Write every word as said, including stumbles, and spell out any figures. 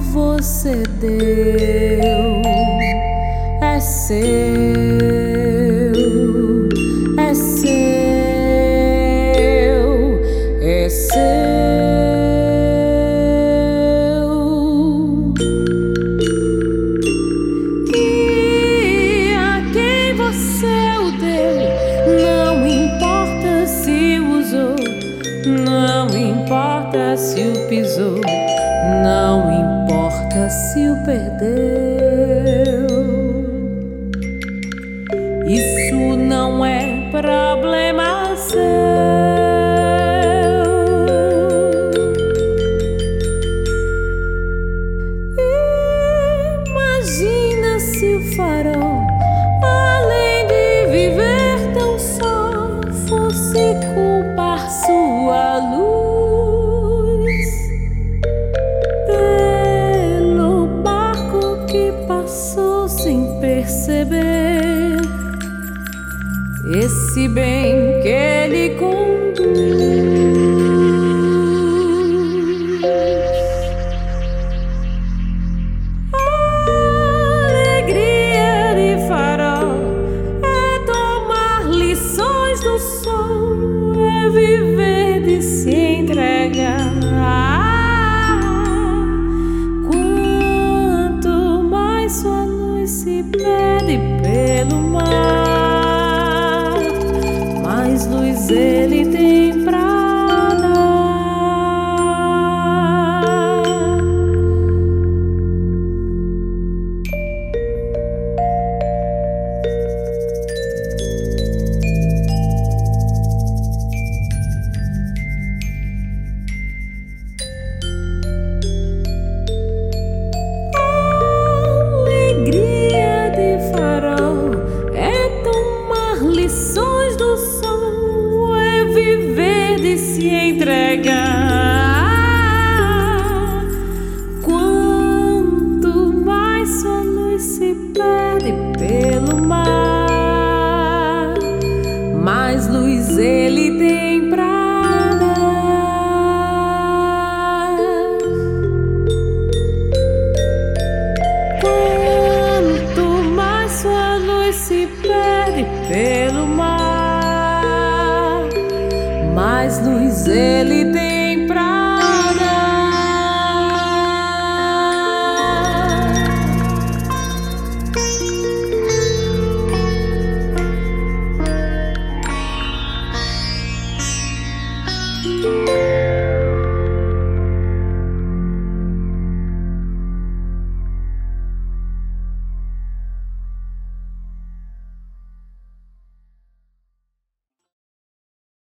você deu é seu, é seu, é seu. E a quem você o deu, não importa se usou, não importa se o pisou, não importa se o perdeu. Isso não é problema seu. Imagina se o farol, além de viver tão só, fosse culpar sua luz pelo barco que passou sem perceber esse bem que ele conduz. A alegria de farol é tomar lições do sol, é viver de se entregar. Quanto mais sua luz se perde pelo mar, mais luz ele tem pra dar. A alegria de farol é tomar lições do sol, é viver de se entregar. Quanto mais sua luz se perde pelo mar, mais luz ele tem pra dar. Quanto mais sua luz se perde pelo mar, mais luz ele tem.